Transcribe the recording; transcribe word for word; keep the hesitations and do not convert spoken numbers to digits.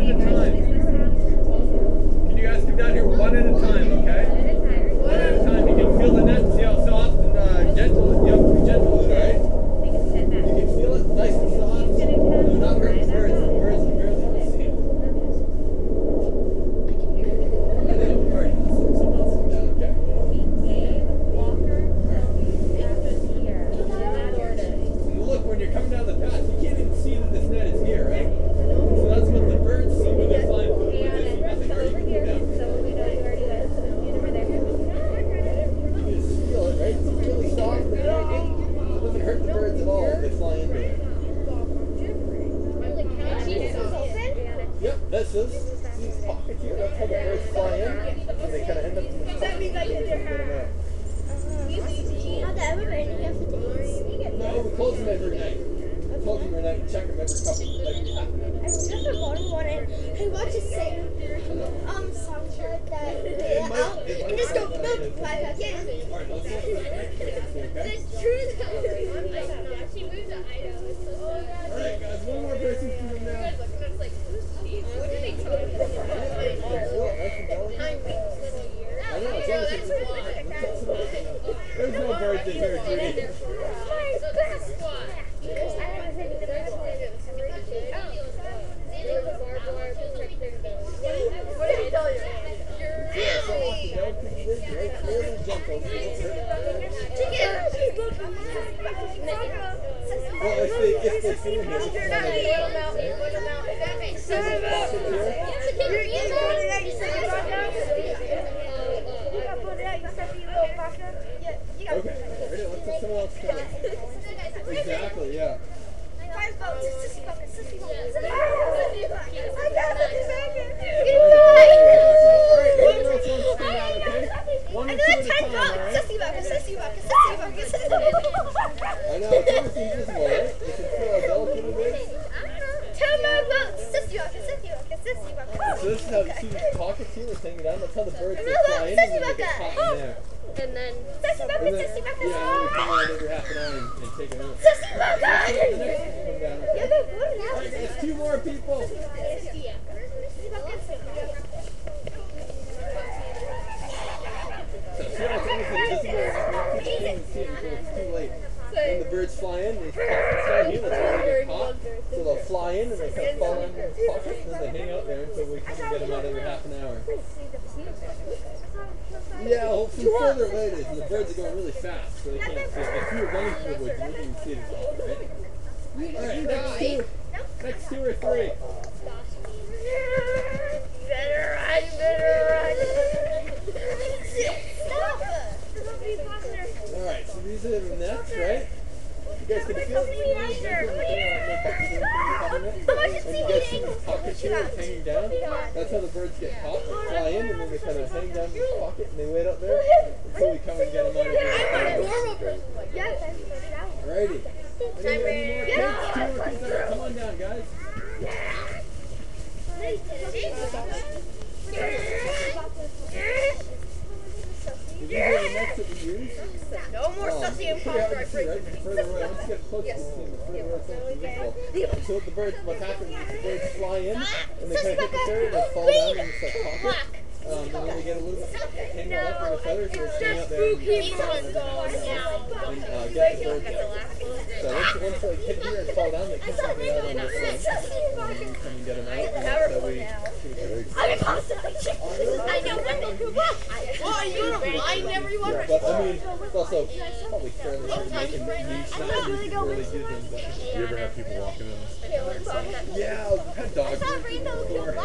at a time. Can you guys come down here one at a time, okay? One at a time. You can feel the net and see how soft and uh, gentle. You have to be gentle with it, right? You can feel it nice and soft. Do not hurt the birds. The birds can barely even see it. Alright, someone else come down, okay? Look, when you're coming down the path, you can't even see that this net is here, right? So that's what the birds see when they're flying food. When they see nothing, or you can come down. You can just feel it, right? It's really soft and right? It doesn't hurt the birds at all if they fly into it. Yep, that's this. These pockets here, that's how the birds fly in. And they kind of end up in the pocket. No, we close them every night. We close them every night and check them every couple, like half an hour. I just the bottom one and I watch it sing um songs like that. It might, it might And just go sound boop, like like that. Yeah. Alright, let's go for that, right? Okay? It's true though. She moved to Idaho. It's so sad. Alright, guys, one more person coming now. You guys look at us like, who's she? What did they tell you? Nine weeks, little year. I know, it's always a There's no birds in here, Judy. So that's a squat. Because I don't think the birds What did he tell you? Yeah, so off the bell, pretty good, right? Really gentle. Well, if they, if they see him, it's Little mountain, little mountain. That makes sense. pocket here. You're you put it out, you set it back down. You gotta put it out, you set the little back down. Yeah, you gotta Okay, ready? Let's let someone else come in. Exactly, yeah. Five votes, sissy bucket, sissy bucket, sissy bucket. I got it, Alright, everyone else wants to come out, okay? One I or know two it's at a ten time, votes, alright? sissy bucket, sissy bucket, sissy bucket, sissy bucket. I know, it's almost invisible, right? You can feel how delicate it is. Two more votes, sissy bucket, sissy bucket, sissy bucket. So this is how you see these pockets here that's hanging down. That's how the birds No, are flying in sissy and they get bucket. caught in there. And then Sissy And bucket, then, sissy bucket, yeah, and then we come out every half an hour and, and take it out. sissy The bucket. next one can come down, okay? Yeah, they would now. Alright, guys, two more people. Sissy bucket. So see how it's almost invisible? You can't even see it until it's too late. When the birds fly in, they start here, that's where they get caught. So they'll fly in and they kind of fall in the pocket and then they hang out there until we come and get them out every half an hour. Yeah, hopefully further away it is, and the birds are going really fast, so they can't see it. If you were running through the woods, you wouldn't even see it at all, right? Alright, next two. Next two or three. Better run, better run. Alright, so these are the nets, right? You guys can feel it. And you guys see these pockets here that's hanging down? That's how the birds get caught. They fly in and then they kind of hang down this pocket and they wait up there until we come and get them out of here. Alrighty. Any, any more kids? Two more kids? Alright, come on down, guys. Did you hear the nets that we use? No more Um, sussy and pretty hard to pop see, right? The further away, once you get close to the scene, the further away it's invisible. So the birds, what happens is the birds fly in, and they kind of hit the area, they fall down in this like pocket. Um, and then they get a little bit hang on up with the feathers, and they hang out there and, and, and uh, get the birds out. So once, once they hit here and fall down, they come out on this one, and then come and get them out. And so we, I'm constantly I know when they go back. Oh, you don't I never you yeah, but I mean, it's also probably fairly hard to make a niche, not really, really do things. You ever have people walking in? Yeah,